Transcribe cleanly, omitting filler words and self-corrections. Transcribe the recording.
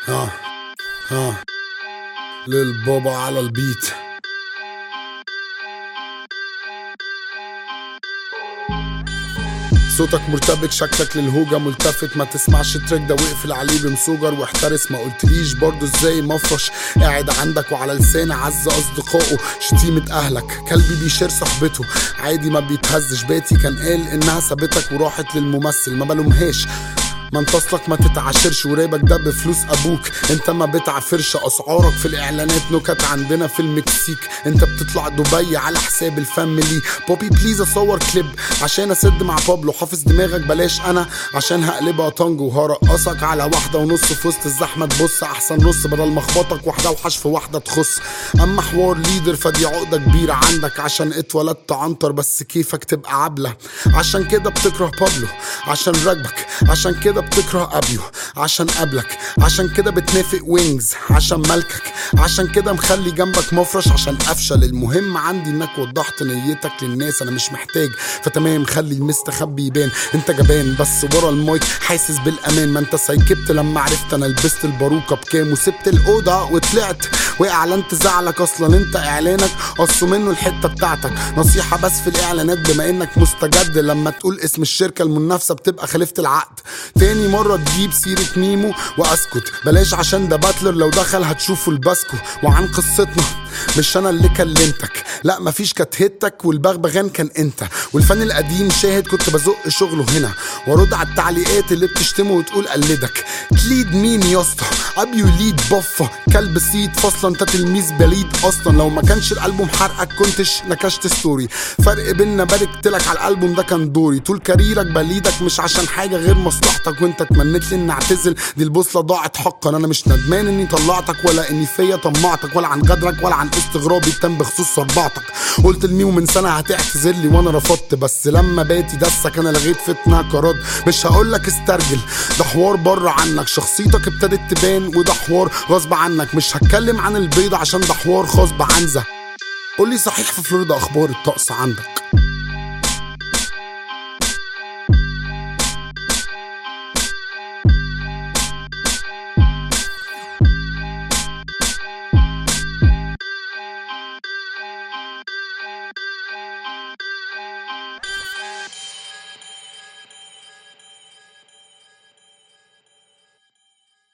ها ها للبابا على البيت. صوتك مرتبك، شكلك للهوجة ملتفت، ما تسمعش التراك ده واقفل عليه بمسوجر واحترس. ما قلتليش برضو ازاي مفرش قاعد عندك وعلى لسان عز اصدقائه شتيمة اهلك. كلبي بيشير صاحبته عادي ما بيتهزش، باتي كان قال انها سابتك وراحت للممثل، ما بلومهاش. ما انت اصلك ما تتعاشرش وريبك ده بفلوس ابوك، انت ما بتعافرش. اسعارك في الاعلانات نكت عندنا في المكسيك، انت بتطلع دبي على حساب الفاميلي. بوبي بليز اصور كليب عشان اسد مع بابلو، حافظ دماغك بلاش انا عشان هقلبها طنجو. وهرقصك على 1.5 في وسط الزحمه، تبص احسن نص بدل ما اخبطك واحده وحش في واحده تخص. اما حوار ليدر فدي عقده كبيره عندك، عشان اتولدت عنتر بس كيفك تبقى عبله. عشان كده بتكره بابلو عشان راكبك، عشان كده بتكره ابيو عشان قبلك، عشان كده بتنافق وينجز عشان ملكك، عشان كده مخلي جنبك مفرش عشان افشل. المهم عندي انك وضحت نيتك للناس، انا مش محتاج فتمام خلي المستخبي يبان. انت جبان بس ورا المايك حاسس بالامان، ما انت سايكبت لما عرفت انا لبست الباروكه بكام وسبت الاوضه وطلعت واعلنت زعلك. اصلا انت اعلانك قصوا منه الحته بتاعتك. نصيحه بس في الاعلانات بما انك مستجد، لما تقول اسم الشركه المنافسه بتبقى خلفت العقد. تاني مرة تجيب سيرة ميمو واسكت بلاش عشان ده باتلر لو دخل هتشوفوا الباسكو. وعن قصتنا مش انا اللي كلمتك، لا مفيش كانت هتك والبغبغان كان انت. والفن القديم شاهد كنت بزق شغله هنا وارد على التعليقات اللي بتشتمه وتقول قلدك. تليد مين يا اسطى؟ ابيو ليد بفه كلب سيد فاصله، انت تلميذ بليد اصلا. لو ما كانش الالبوم حرقك كنتش نكشت ستوري. فرق بينا باركتلك على الالبوم ده كان دوري. طول كاريرك بليدك مش عشان حاجه غير مصلحتك، وانت تمنيت لي اني اعتزل دي البوصله ضاعت حقا. انا مش ندمان اني طلعتك ولا اني فيا طمعتك ولا عن غدرك ولا عن استغرابي التام بخصوص صربعتك. قلت لميو من سنه هتعتذر لي وانا رفضت، بس لما باتي دسك انا لغيت فتنه كرد. مش هقولك استرجل ده حوار بره عنك، شخصيتك ابتدت تبان وده حوار غصب عنك. مش هتكلم عن البيضة عشان ده حوار خاص بعنزة. قولي صحيح في فلوريدا اخبار الطقس عندك؟